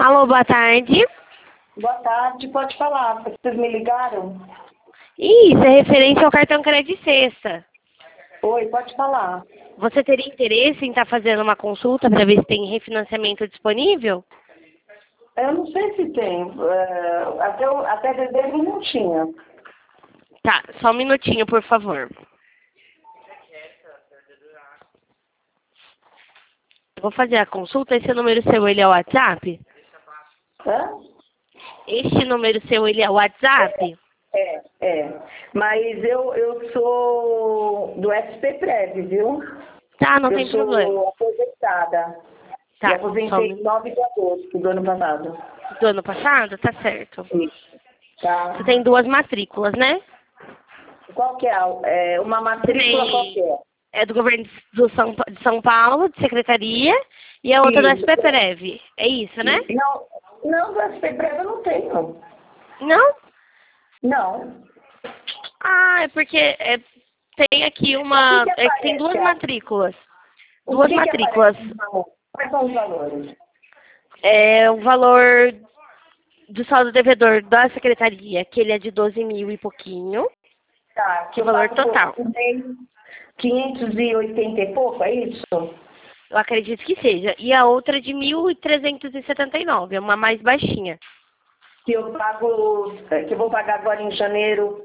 Alô, boa tarde. Boa tarde, pode falar. Vocês me ligaram? Isso é referente ao cartão Crédito Sexta. Oi, pode falar. Você teria interesse em estar fazendo uma consulta para ver se tem refinanciamento disponível? Eu não sei se tem. Até dezembro não tinha. Tá, só um minutinho, por favor. Eu vou fazer a consulta. Esse número seu, ele é o WhatsApp? Hã? Este número seu, ele é o WhatsApp? É. Mas eu sou do SP-Prev, viu? Tá, não tem problema. Eu sou aposentada. Tá, Me aposentei em 9 de agosto do ano passado. do ano passado? Tá certo. Isso. Tá. Você tem 2 matrículas, né? Qual que é? Uma matrícula qualquer. É do governo de São Paulo, de secretaria, e a outra do Isso. SP-Prev. É isso, né? Não, do SP-Prev eu não tenho. Não? Não. Ah, é porque tem aqui uma... O que É que tem 2 aparece? matrículas. O 2 que matrículas. aparece no valor? Quais são os valores? É o valor do saldo devedor da secretaria, que ele é de 12 mil e pouquinho. Tá, que O valor pago total. por mês 580 e pouco, é isso? Eu acredito que seja. E a outra é de 1.379, é uma mais baixinha. Que eu pago, que eu vou pagar agora em janeiro.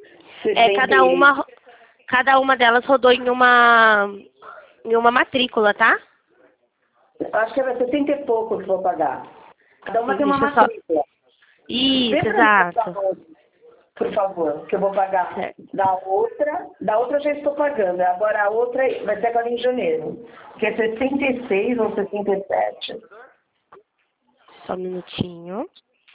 Cada uma delas rodou em uma matrícula, tá? Acho que é 70 e pouco que eu vou pagar. Cada uma tem uma Deixa eu só... matrícula. Isso, Vê pra mim, exato. por favor, que eu vou pagar Certo. da outra eu já estou pagando. Agora a outra vai ser agora em janeiro. Que é 66 ou 67. Só um minutinho.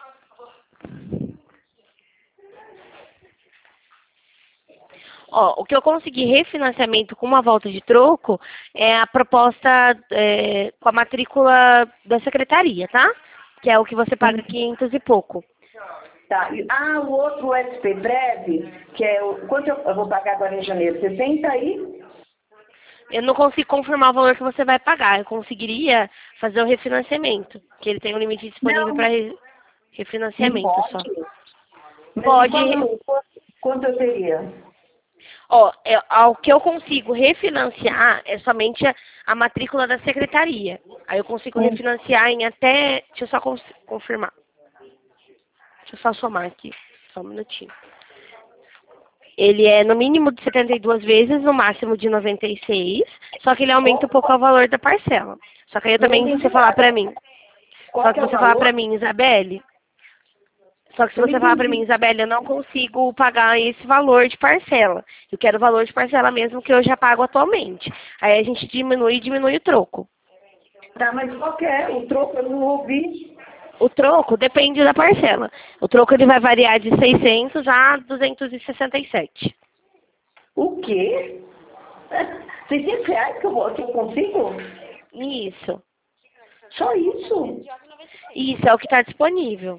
Ó, o que eu consegui refinanciamento com uma volta de troco é a proposta com a matrícula da secretaria, tá? Que é o que você paga 500 e pouco. Tá. O outro SP-Prev, que é o... Quanto eu vou pagar agora em janeiro? 60 aí? Eu não consigo confirmar o valor que você vai pagar. Eu conseguiria fazer o refinanciamento, que ele tem um limite disponível para refinanciamento Não só. pode. Pode. Quanto eu teria? Ó, o que eu consigo refinanciar é somente a matrícula da secretaria. Aí eu consigo refinanciar em até... Deixa eu só confirmar. Deixa eu só somar aqui. Só um minutinho. Ele é no mínimo de 72 vezes, no máximo de 96. Só que ele aumenta um pouco o valor da parcela. Só que aí eu também, se você falar pra mim... Só que se você falar pra mim, Isabelle... Só que se você falar pra mim, Isabelle, eu não consigo pagar esse valor de parcela. Eu quero o valor de parcela mesmo que eu já pago atualmente. Aí a gente diminui o troco. Tá, mas qual que é? O troco eu não ouvi. O troco depende da parcela. O troco ele vai variar de 600 a 267. O quê? 600 reais que eu consigo? Isso. Só isso? Isso é o que está disponível.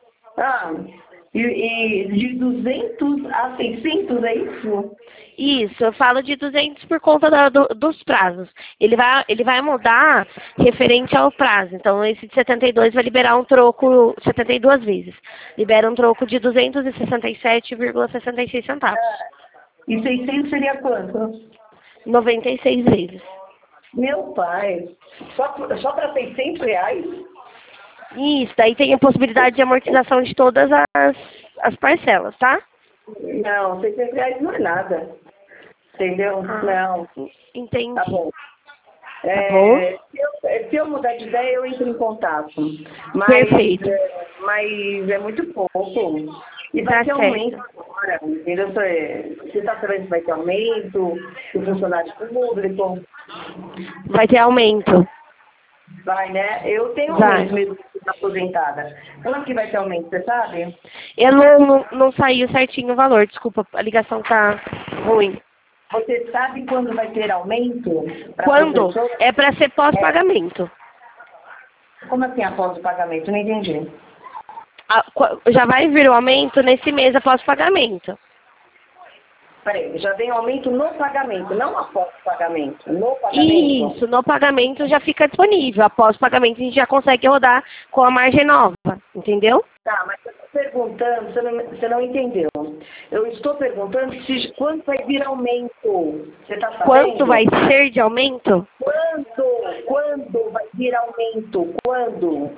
E de 200 a 600 é isso? Isso, eu falo de 200 por conta dos prazos. Ele vai mudar referente ao prazo. Então, esse de 72 vai liberar um troco 72 vezes. Libera um troco de 267,66 centavos. E 600 seria quanto? 96 vezes. Meu pai, só para 600 reais? Isso, daí tem a possibilidade de amortização de todas as parcelas, tá? Não, 600 reais não é nada. Entendeu? Não. Entendi. Tá bom. Tá bom? Se eu mudar de ideia, eu entro em contato. Perfeito. Mas é muito pouco. E vai Tá ter certo. aumento agora, entendeu? Você está sabendo que vai ter aumento do funcionário público? Vai ter aumento. Vai, né? Eu tenho Vai. aumento mesmo que estou aposentada. Quando que vai ter aumento, você sabe? Eu não saiu certinho o valor, desculpa, a ligação tá ruim. Você sabe quando vai ter aumento? Quando? É para ser pós-pagamento. Como assim após o pagamento? Não entendi. Já vai vir o aumento nesse mês após o pagamento. Peraí, já vem aumento no pagamento, não após o pagamento. No pagamento. Isso, no pagamento já fica disponível. Após o pagamento a gente já consegue rodar com a margem nova, entendeu? Tá, mas eu estou perguntando, você não entendeu. Eu estou perguntando quando vai vir aumento. Você está sabendo? Quanto vai ser de aumento? Quando vai vir aumento? Quando?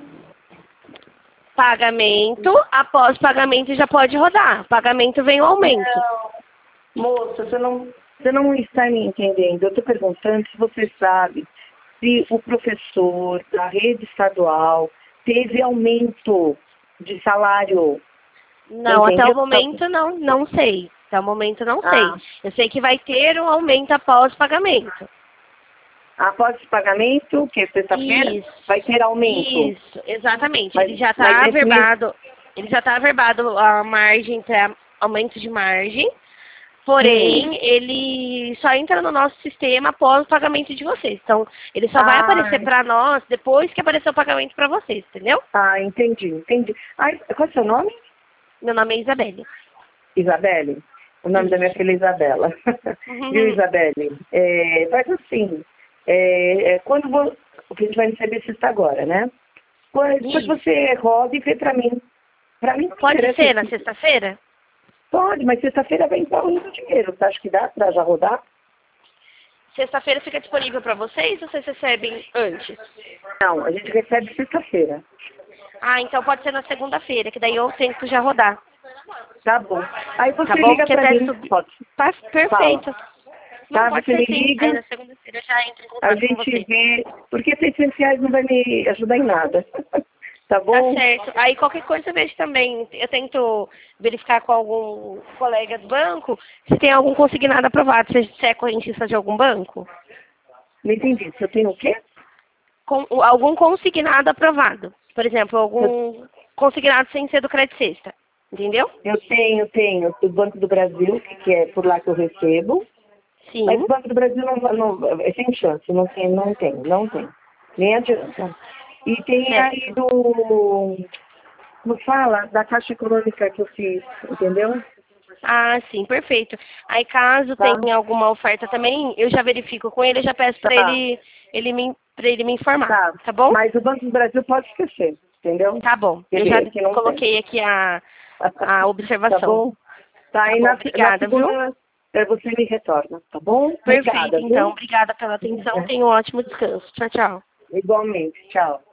Pagamento, após pagamento já pode rodar. Pagamento vem o aumento. Não, moça, você não está me entendendo. Eu estou perguntando se você sabe se o professor da rede estadual teve aumento de salário. Não, Entendeu? até o momento não sei. Até o momento não Ah. sei. Eu sei que vai ter um aumento após o pagamento. Após o pagamento, que é sexta-feira, Isso. vai ter aumento. Isso, exatamente. Mas- Ele já mas está esse averbado. Ele já está averbado a margem, aumento de margem. Porém, ele só entra no nosso sistema após o pagamento de vocês. Então, ele só vai aparecer para nós depois que aparecer o pagamento para vocês, entendeu? Ah, entendi. Ai, qual é o seu nome? Meu nome é Isabelle. Isabelle. O nome da minha filha é Isabela. Viu, Isabelle? Faz assim. Quando o que a gente vai receber sexta agora, né? Depois você roda e vê pra mim. Pra mim Pode ser na sexta-feira? Pode, mas sexta-feira vai entrar muito dinheiro. Você acha que dá pra já rodar? Sexta-feira fica disponível para vocês ou vocês recebem antes? Não, a gente recebe sexta-feira. Ah, então pode ser na segunda-feira, que daí eu tento já rodar. Tá bom. Aí você Tá bom? liga Porque pra até mim. Pode. Tá perfeito. Tá, Pode você ser me sim. liga. Aí na segunda-feira eu já entro em A contato com gente você. vê. Porque 600 reais não vai me ajudar em nada. Tá Tá bom? certo. Aí qualquer coisa eu vejo também. Eu tento verificar com algum colega do banco se tem algum consignado aprovado. Se é correntista de algum banco. Não entendi. Se eu tenho o quê? Algum consignado aprovado. Por exemplo, algum consignado sem ser do Crédito Sexta. Entendeu? Eu tenho o Banco do Brasil, que é por lá que eu recebo. Sim. Mas o Banco do Brasil não é sem chance, não tem. Nem adianta. E tem aí como fala? Da Caixa Econômica que eu fiz, entendeu? Ah, sim, perfeito. Aí caso tenha alguma oferta também, eu já verifico com ele, eu já peço para ele me informar, tá bom? Mas o Banco do Brasil pode esquecer, entendeu? Tá bom, eu já coloquei aqui a observação. Tá bom? Tá, aí obrigada, na segunda, você me retorna, tá bom? Perfeito, Obrigada, então. viu? Obrigada pela atenção. Tenha um ótimo descanso. Tchau, tchau. Igualmente, tchau.